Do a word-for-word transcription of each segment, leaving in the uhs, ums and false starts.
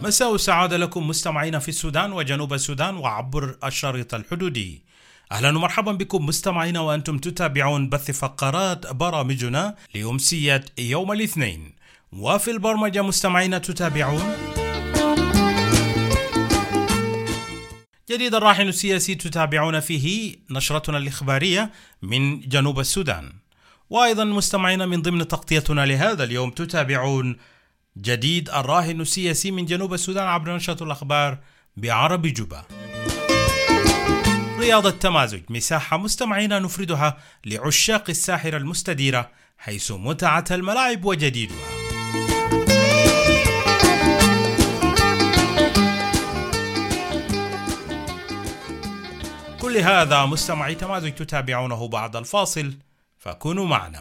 مساء السعادة لكم مستمعين في السودان وجنوب السودان وعبر الشريط الحدودي. أهلا ومرحبا بكم مستمعين وأنتم تتابعون بث فقرات برامجنا لأمسية يوم الاثنين. وفي البرمجة مستمعين تتابعون جديد الراهن السياسي، تتابعون فيه نشرتنا الإخبارية من جنوب السودان. وأيضا مستمعين من ضمن تغطيتنا لهذا اليوم تتابعون جديد الراهن السياسي من جنوب السودان عبر نشرة الأخبار بعربي جوبا. رياض التمازج، مساحة مستمعين نفردها لعشاق الساحرة المستديرة حيث متعة الملاعب وجديدها. كل هذا مستمعي تمازج تتابعونه بعد الفاصل، فكونوا معنا.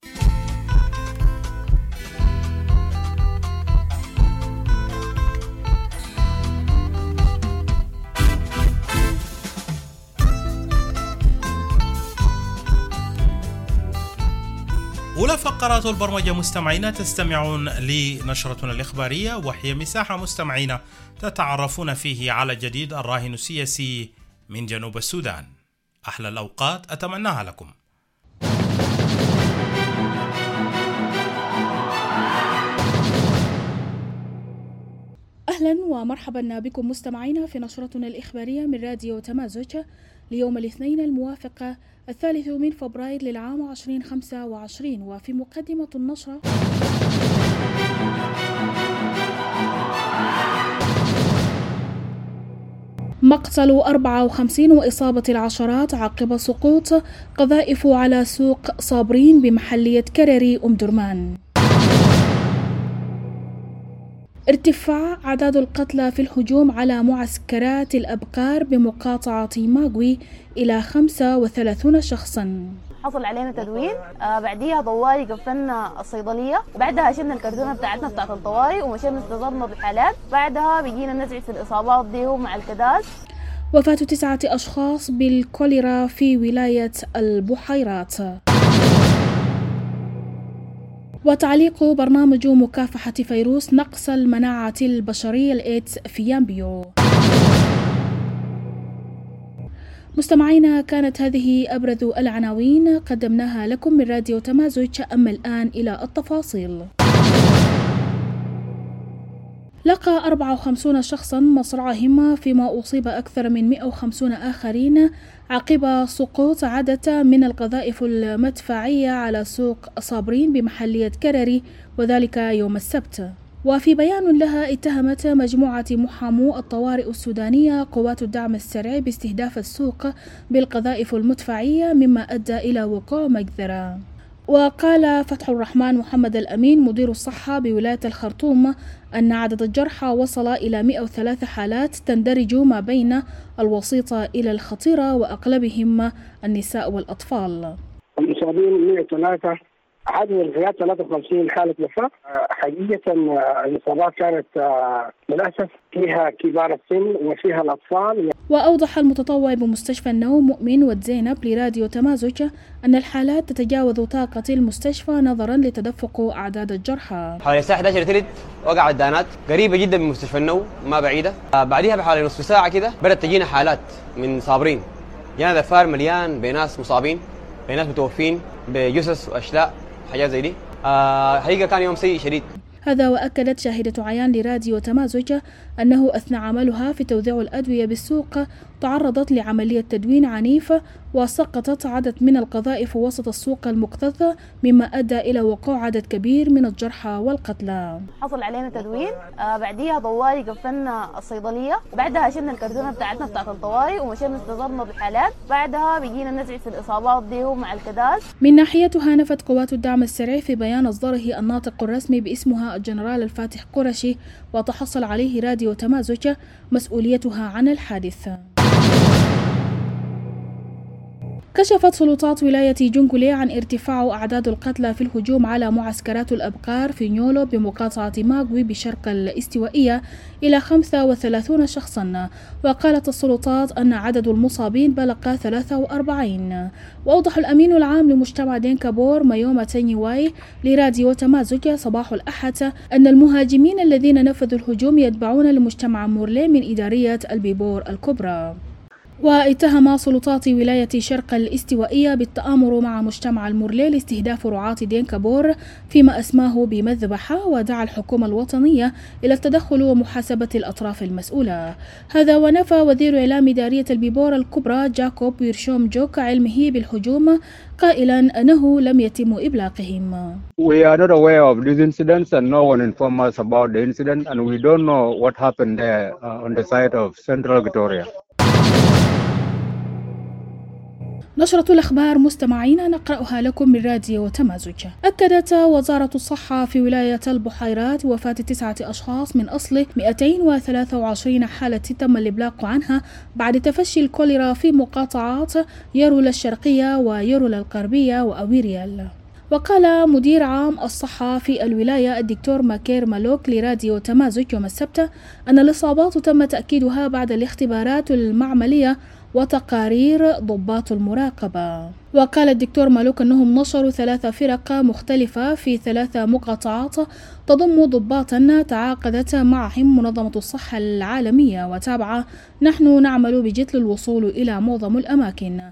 أولى فقرات البرمجة مستمعين تستمعون لنشرتنا الإخبارية، وهي مساحة مستمعين تتعرفون فيه على جديد الراهن السياسي من جنوب السودان. أحلى الأوقات أتمناها لكم. أهلا ومرحبا بكم مستمعين في نشرتنا الإخبارية من راديو تمازج ليوم الاثنين الموافق الثالث من فبراير للعام عشرين خمسة وعشرين. وفي مقدمة النشرة: مقتل أربعة وخمسين وإصابة العشرات عقب سقوط قذائف على سوق صابرين بمحلية كرري أم درمان. ارتفاع أعداد القتلى في الهجوم على معسكرات الأبقار بمقاطعة ماغوي إلى خمسة وثلاثين شخصا. حصل علينا تدوين، آه بعديها طوالي قفلنا الصيدلية، وبعدها شلنا الكرتونة بتاعتنا بتاعت الطوارئ ومشينا استظهرنا بالحالات. بعدها بيجينا نزعج في الإصابات دي مع الكداس. وفاة تسعة أشخاص بالكوليرا في ولاية البحيرات. وتعليق برنامج مكافحة فيروس نقص المناعة البشرية الإيدز في يامبيو. مستمعينا، كانت هذه أبرز العناوين قدمناها لكم من راديو تمازج. أما الآن إلى التفاصيل. لقى أربعة وخمسين شخصا مصرعهم، فيما أصيب أكثر من مئة وخمسين آخرين عقب سقوط عدد من القذائف المدفعية على سوق صابرين بمحلية كرري، وذلك يوم السبت. وفي بيان لها، اتهمت مجموعة محامو الطوارئ السودانية قوات الدعم السريع باستهداف السوق بالقذائف المدفعية، مما أدى إلى وقوع مجزرة. وقال فتح الرحمن محمد الأمين مدير الصحة بولاية الخرطوم أن عدد الجرحى وصل إلى مئة وثلاث حالات تندرج ما بين الوسيطة إلى الخطيرة، وأغلبهم النساء والأطفال. المصابين مئة وثلاثة، عدد الوفيات ثلاثة وخمسين حالة وفاة. حقيقة الإصابات كانت للأسف فيها كبار السن وفيها الأطفال. وأوضح المتطوع بمستشفى النوم مؤمن والزينب لراديو تمازج أن الحالات تتجاوز طاقة المستشفى نظرا لتدفق أعداد الجرحى. حوالي الساعة إحدى عشر تلت وقع الدانات قريبة جدا من مستشفى النوم، ما بعيدة. بعدها بحوالي نصف ساعة كده بدأت تجينا حالات من صابرين. جانا دفار مليان بناس مصابين، بناس متوفين بجثث وأشلاء حاجات زي دي. آه حقيقة كان يوم سيء شديد. هذا وأكدت شاهدة عيان لراديو تمازج أنه أثناء عملها في توزيع الأدوية بالسوق تعرضت لعملية تدوين عنيف، وسقطت عدد من القذائف وسط السوق المكتظ، مما أدى إلى وقوع عدد كبير من الجرحى والقتلى. حصل علينا تدوين، آه بعديها طوالي قفلنا الصيدلية، وبعدها شلنا الكرتونة بتاعتنا بتاعت الطوارئ ومشينا استظهرنا بالحالات. بعدها بيجينا نزعج في الإصابات دي مع الكداس. من ناحيتها، نفت قوات الدعم السريع في بيان أصدره الناطق الرسمي باسمها الجنرال الفاتح قرشي، وتحصل عليه راديو تمازج، مسؤوليتها عن الحادث. كشفت سلطات ولاية جونغولي عن ارتفاع أعداد القتلى في الهجوم على معسكرات الأبقار في نيولو بمقاطعة ماغوي بشرق الاستوائية إلى خمسة وثلاثين شخصا، وقالت السلطات أن عدد المصابين بلغ ثلاثة وأربعين. وأوضح الأمين العام لمجتمع دينكابور مايوما تانيواي لراديو تمازج صباح الأحد أن المهاجمين الذين نفذوا الهجوم يتبعون لمجتمع مورلي من إدارية البيبور الكبرى. واتهم سلطات ولاية شرق الاستوائية بالتآمر مع مجتمع المورلي لاستهداف رعاة دينكابور فيما أسماه بمذبحة، ودعا الحكومة الوطنية إلى التدخل ومحاسبة الأطراف المسؤولة. هذا ونفى وزير إعلام إدارية البيبور الكبرى جاكوب ويرشوم جوك علمه بالهجوم قائلا أنه لم يتم إبلاغهم. We are not aware of these incidents and no one informed us about the incident and we don't know what happened there uh, on the side of Central Victoria. نشرة الأخبار مستمعين نقرأها لكم من راديو تمازج. أكدت وزارة الصحة في ولاية البحيرات وفاة تسعة أشخاص من أصل مئتين وثلاثة وعشرين حالة تم الإبلاغ عنها بعد تفشي الكوليرا في مقاطعات يرولا الشرقية ويرولا الغربية وأويريال. وقال مدير عام الصحة في الولاية الدكتور ماكير مالوك لراديو تمازج يوم السبت أن الإصابات تم تأكيدها بعد الاختبارات المعملية وتقارير ضباط المراقبة. وقال الدكتور مالوك أنهم نشروا ثلاث فرق مختلفة في ثلاث مقاطعات تضم ضباطا تعاقدت معهم منظمة الصحة العالمية وتابعة. نحن نعمل بجد للوصول إلى معظم الأماكن.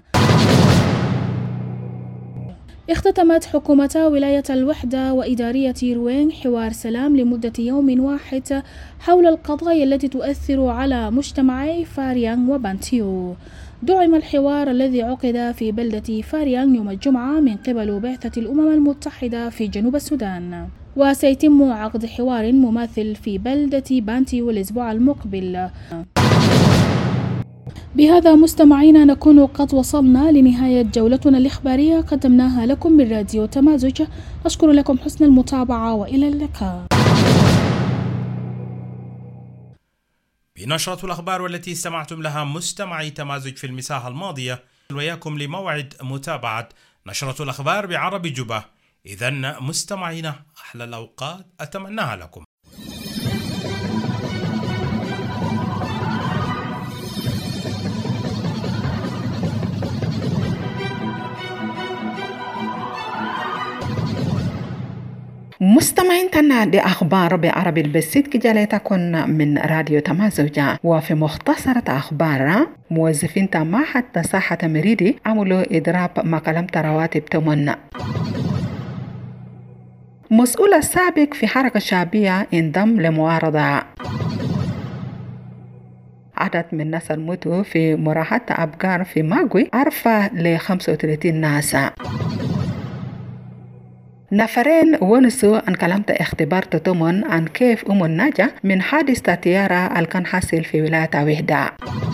اختتمت حكومة ولاية الوحدة وإدارية روين حوار سلام لمدة يوم واحد حول القضايا التي تؤثر على مجتمعي فاريانغ وبانتيو. دعم الحوار الذي عقد في بلدة فاريانغ يوم الجمعة من قبل بعثة الأمم المتحدة في جنوب السودان، وسيتم عقد حوار مماثل في بلدة بانتيو الأسبوع المقبل. بهذا مستمعينا نكون قد وصلنا لنهاية جولتنا الإخبارية قدمناها لكم من راديو تمازج. أشكر لكم حسن المتابعة وإلى اللقاء. بنشرة الأخبار والتي استمعتم لها مستمعي تمازج في المساحة الماضية، وياكم لموعد متابعة نشرة الأخبار بعربي جبة. إذن مستمعينا أحلى الأوقات أتمناها لكم. مستمعين تنا دي أخبار بعربي البسيط كجالي تكون من راديو تمازج. وفي مختصرة أخبار موظفين تماحة ساحة مريدي عملوا إضراب مكالمة رواتب تمن. مسؤول السابق في حركة شعبية انضم لمعارضة. عدد من الناس الموتوا في مراحة أبقار في ماغوي أرفع ل خمسة وثلاثين ناس. نفرين ونسوا عن كلمة اختبار تطمن عن كيف أم النجا من حادث طيارة اللي حاصل في ولاية وحدة.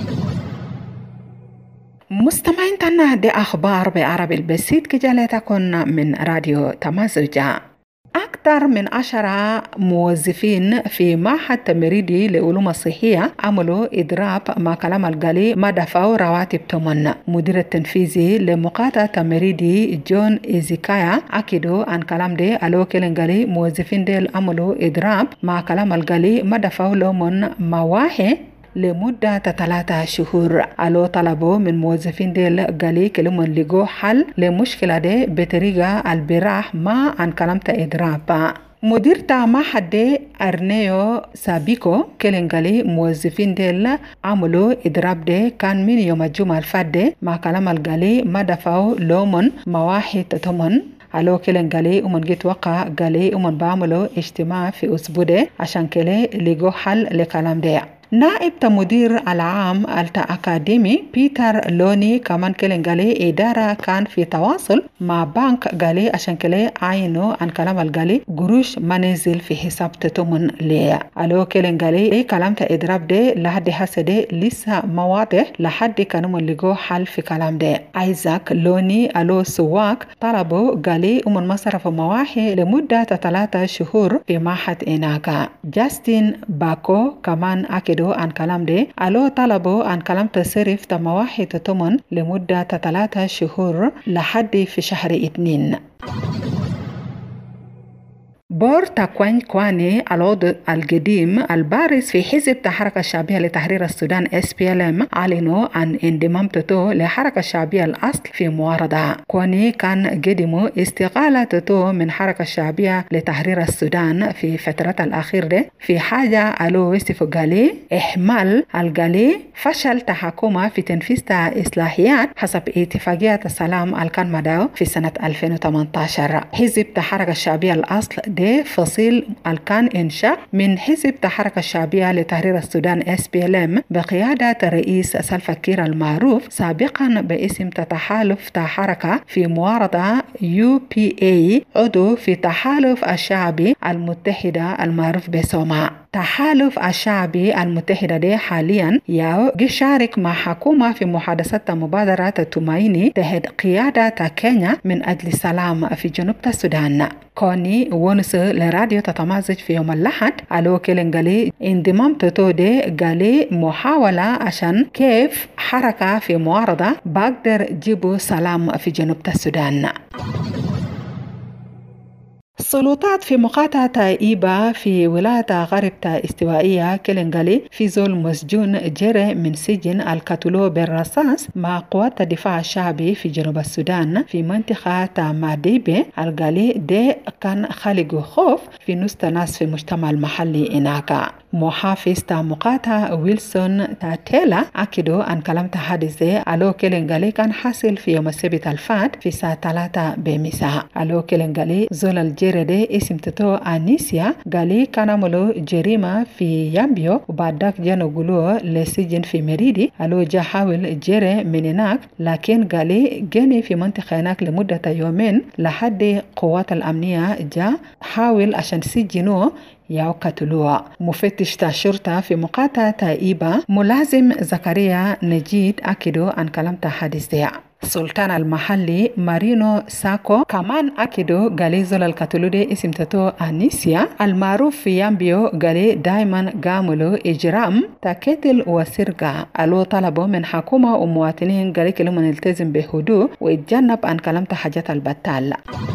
مستمعين تنا دي أخبار بعربي البسيط كجالة تكون من راديو تمازج. أكثر من عشرة موظفين في معهد تمريدي لعلوم الصحية عملوا إضراب مع كلام القالي ما دفعوا رواتب تمن. مدير التنفيذي لمقاطعة تمريدي جون إيزيكايا أكدوا عن كلام دي ألو كيلنقالي موظفين ديل عملوا إضراب مع كلام القالي ما دفعوا لهم مواهي لمدة ثلاثة شهور. ألو طلبوا من موظفين ديل قالي كلمون لقوا حل لمشكلة دي بطريقة البراح ما عن كلمة إضراب. مدير معهد دي أرنيو سابيكو كيلنقالي موظفين ديل عملوا إضراب دي كان من يوم الجمعة الفاتة مع كلام القالي ما دفعوا لهم مواهي تتمن. ألو كيلنقالي ومن جيت وقع قالي ومن بعملوا اجتماع في أسبوع دي عشان كلي لقوا حل لكلام دي. نائب مدير العام الأكاديمي بيتر لوني كمان كيلنقالي إدارة كان في تواصل مع بنك قالي عشان كلي عينوا عن كلام القالي قروش ما نزل في حساب تتمن ليه. ألو كيلنقالي كلام تإضراب دي لحد حسدي لسه مواضح لحد كانوا من لقوا حل في كلام دي. ايزاك لوني ألو سواك طلبوا قالي ومن مصرف مواحي لمدة ثلاثة شهور في معهد إناكا. جاستين باكو كمان أكد أكدوا عن كلام ده. ألو طلبوا عن كلام تصرف تمواحي تتمن لمدة ثلاثة شهور لحد في شهر اثنين. بور تاكوين كواني العضو القديم البارز في حزب الحركة الشعبية لتحرير السودان إس بي إل إم أعلنوا عن انضمامته لحركة الشعبية الأصل في معارضة. كواني كان قدموا استقالته من حركة الشعبية لتحرير السودان في فترة الأخيرة في حاجة ألو وصفوا قالي إحمال القالي فشل تحكمه في تنفيذ إصلاحيات حسب اتفاقية السلام الكان مداو في سنة ألفين وثمانية عشر. حزب الحركة الشعبية الأصل ده فصيل الكان إنشاء من حزب الحركة الشعبية لتحرير السودان إس بي إل إم بقيادة الرئيس سلفا كير المعروف سابقا باسم تحالف حركة في معارضة يو بي إيه عضو في تحالف الشعبي المتحدة المعروف بسوما. تحالف الشعبي المتحدة ده حاليا يشارك مع حكومة في محادثات مبادرة التومايني تحت قيادة كينيا من أجل السلام في جنوب السودان. كوني ونس لراديو تتمازج في يوم الأحد ألو كيلنغالي انضمام تتو ده قالي محاولة عشان كيف حركة في معارضة بقدر جيبوا سلام في جنوب السودان. السلطات في مقاطعة إيبا في ولاية غرب استوائية كيلنغالي في زول مسجون جرى من سجن القتلو بالرصاص مع قوات الدفاع الشعبي في جنوب السودان في منطقة ماديبي. القالي ده كان خالق خوف في نص ناس في المجتمع المحلي هناك. محافظ مقاطعة ويلسون تاتيلا أكدوا عن كلام حادث ألو كيلنغالي كان حاصل في يوم السبت الفات في الساعة ثلاثة بمساء. ألو كيلنغالي زول الجرى ده اسم تتو أنيسيا قالي كان عملوا جريمة في يامبيو وبعدك جانو قلوه لسجن في مريدي. ألو جا حاول جرى من هناك لكن قالي جاني في منطقة هناك لمدة يومين لحد قوات الأمنية جا حاول عشان سجنوه ياو قتلوه. مفتش الشرطة في مقاطعة إيبا ملازم زكريا نجيد أكدوا عن كلام حادث ده. سلطان المحلي مارينو ساكو كمان أكدوا قالي زول القتلو ده اسم تتو أنيسيا المعروف في يامبيو قالي دايما قاملوا إجرام تقتل وسرقة. ألو طلبوا من حكومة ومواطنين قالي كلهم نلتزم بهدوء ويتجنب عن كلام حاجات البتال.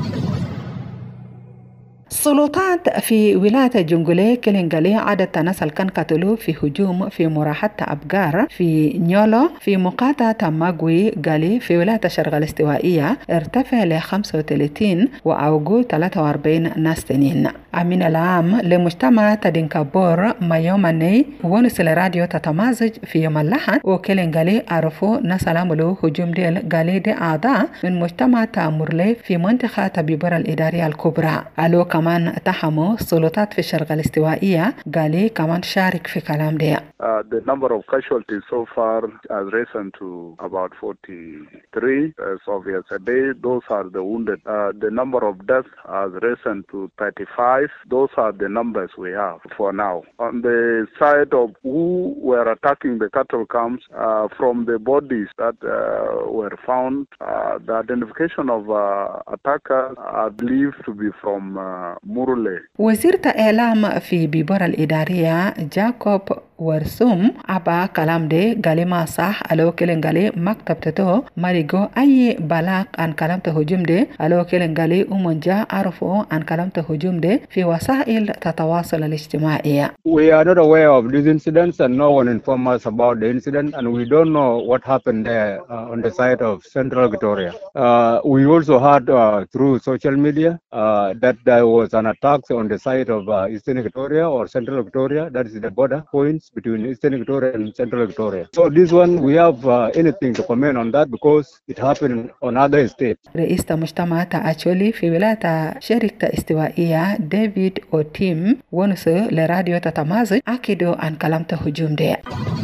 السلطات في ولاية جنجولي كيلنغالي عدد الناس اللي كان قتلوا في هجوم في مراحة أبقار في نيولو في مقاطعة ماغوي قالي في ولاية الشرق الاستوائية ارتفع ل خمسة وثلاثين وأوجو ثلاثة وأربعين ناس تانيين. أمين العام لمجتمع تدينكابور مايوماني ونس الراديو تتمازج في يوم الأحد وكيلنغالي عرفوا ناس عملوا هجوم ديل قالي دي أعضاء من مجتمع تامورلي في منطقة تبيبور الإدارية الكبرى. ألو كمان تحموا السلطات في الشرق الاستوائية قالي كمان شارك في كلام ده. Uh, the number of casualties so far has risen to about forty-three as of yesterday. Those are the wounded. Uh, the number of deaths has risen to thirty-five. Those are the numbers we have for now. On the side of who were attacking the cattle camps, uh, from the bodies that uh, were found, uh, the identification of uh, attackers are believed to be from uh, Murule. وزير إعلام في بيبور الإدارية جاكوب ورسوم أبا كلام ده قالي ما صح. ألو كيلنغالي مكتب تتو ماريغو أي بلاغ عن كلام تهجم ده. ألو كيلنغالي أمونجا عرفوا عن كلام تهجم ده في وسائل التواصل الاجتماعي. We are not aware of these incidents and no one informed us about the incident and we don't know what happened there uh, on the side of Central Victoria. Uh, we also heard uh, through social media uh, that there was an attack on the side of uh, Eastern Victoria or Central Victoria, that is the border points between Eastern Victoria and Central Victoria. So this one, we have uh, anything to comment on that because it happened on other states. رئيس مجتمع تأشولي في ولاية شركة استوائية ديفيد أوتيم ونس لراديو تتمازج أكدوا عن كلام تهجم ده.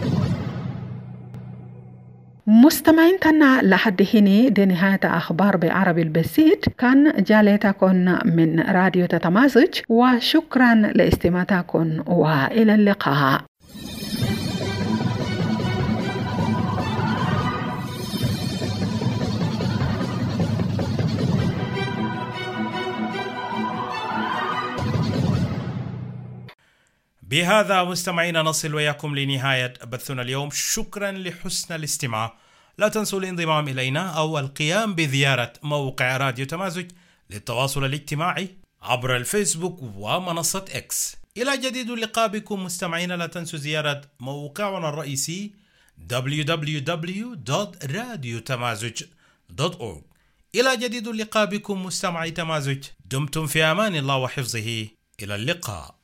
مستمعين تنا لحد هنا دي نهاية أخبار بعربي البسيط. كان جالتكم من راديو تتمازج وشكرا لاستماعتكم وإلى اللقاء. بهذا مستمعينا نصل وياكم لنهاية بثنا اليوم. شكرا لحسن الاستماع. لا تنسوا الانضمام إلينا أو القيام بزيارة موقع راديو تمازج للتواصل الاجتماعي عبر الفيسبوك ومنصة إكس. إلى جديد اللقاء بكم مستمعينا. لا تنسوا زيارة موقعنا الرئيسي دبليو دبليو دبليو دوت راديو تمازج دوت أورج. إلى جديد اللقاء بكم مستمعي تمازج. دمتم في أمان الله وحفظه. إلى اللقاء.